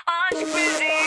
Aşk müziği.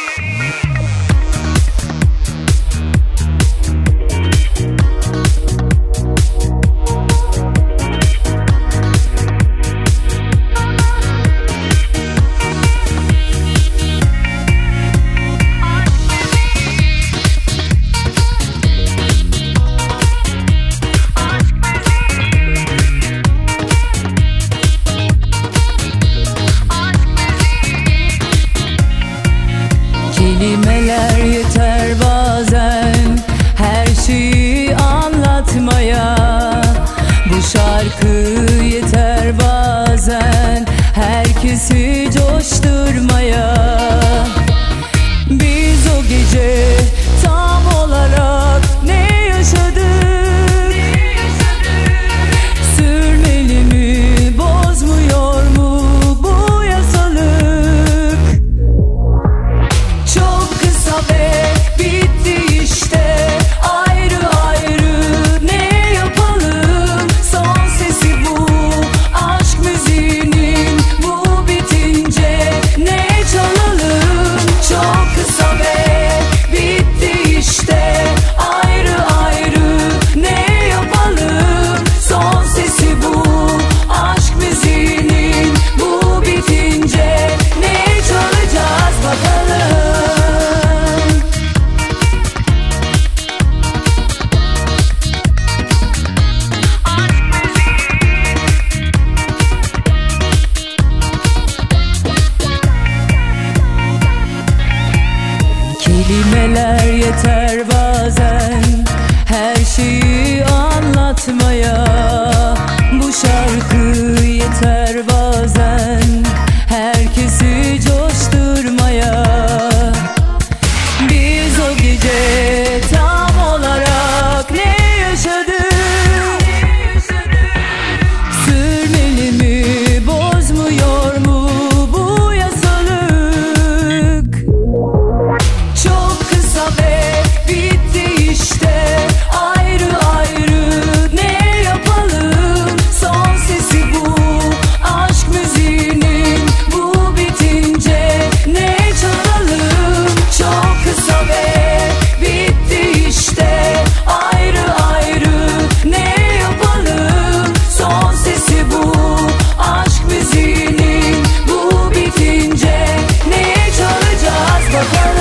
Kelimeler yeter bazen her şeyi anlatmaya. Bu şarkı yeter bazen herkesi coşturmaya. Biz o gece tam olarak ne yaşadık? Sürmeli mi, bozmuyor mu bu yasalık? Çok kısa ve bitti işte, ayrı ayrı ne yapalım? Son sesi bu, aşk müziğinin, bu bitince ne çalalım? Çok kısa ve bitti işte, ayrı ayrı ne yapalım? Son sesi bu, aşk müziğinin, bu bitince ne çalacağız bakalım? Kelimeler yeter bazen her şeyi anlatmaya. Bu şarkı yeter bazen herkesi coşturmaya. Biz o gece tam olarak ne yaşadık? Sürmeli mi, bozmuyor mu bu yasalık? Çok kısa ve bitti işte, ayrı ayrı ne yapalım? Son sesi bu, aşk müziğinin, bu bitince ne çalalım? Çok kısa ve bitti işte, ayrı ayrı ne yapalım? Son sesi bu, aşk müziğinin, bu bitince ne çalacağız bakalım?